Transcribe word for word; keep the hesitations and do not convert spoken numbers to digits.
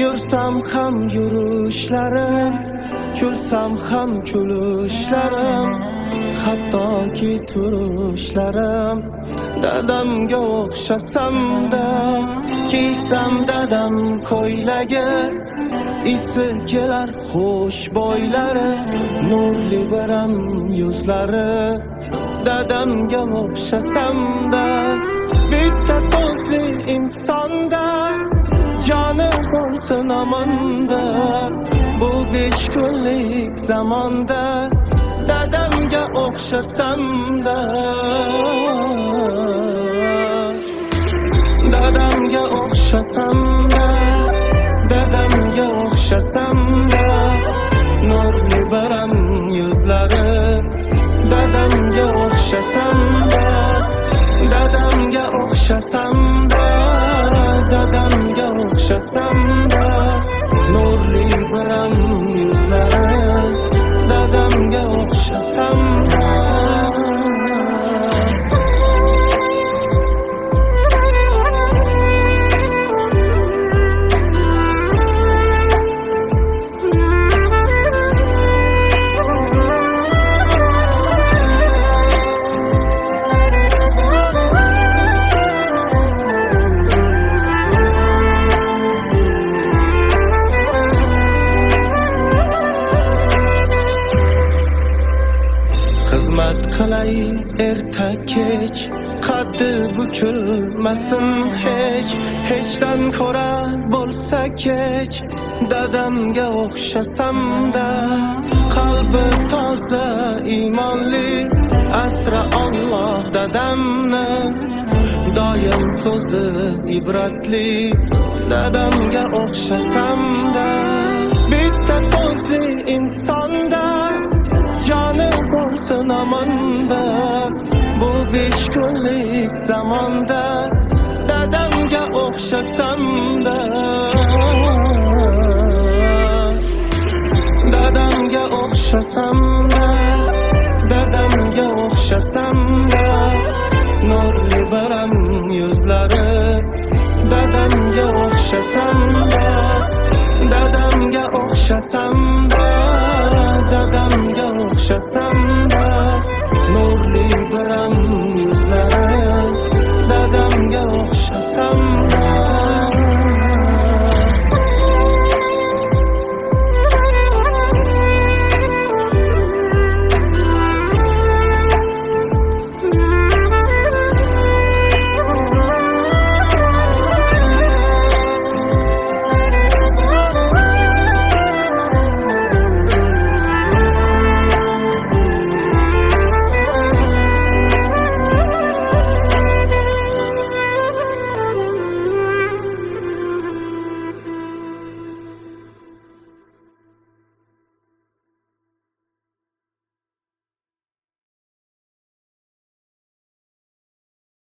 Yursam ham yurishlarim, kulsam ham kulishlarim, hattoki turishlarim dadamga o'xshasam-da, kiysam dadam ko'ylagi, isi kelar xush bo'ylari, nurli biram yuzlari dadamga o'xshasam-da, bitta so'zli insonda joni bo'lsin amonda, bu besh kunlik zamonda dadamga o'xshasam-da, dadamga o'xshasam-da, dadamga o'xshasam-da, nurli biram yuzlari dadamga o'xshasam-da, dadamga o'xshasam-da, dadamga o'xshasam-da, nurli biram yuzlari dadamga o'xshasam-da. Xizmat qilay erta kech, qaddi bukilmasin hech, hechdan ko'ra bo'lsa kech, dadamga o'xshasam-da, qalbi toza iymonli, asra Alloh dadamni, doim so'zi ibratli, dadamga o'xshasam-da, bitta so'zli insonda joni bo'lsin amonda, bu besh kunlik zamonda dadamga o'xshasam-da, dadamga o'xshasam-da, dadamga o'xshasam-da, nurli biram yuzlari dadamga o'xshasam-da, dadamga o'xshasam-da, dadamga o'xshasam-da,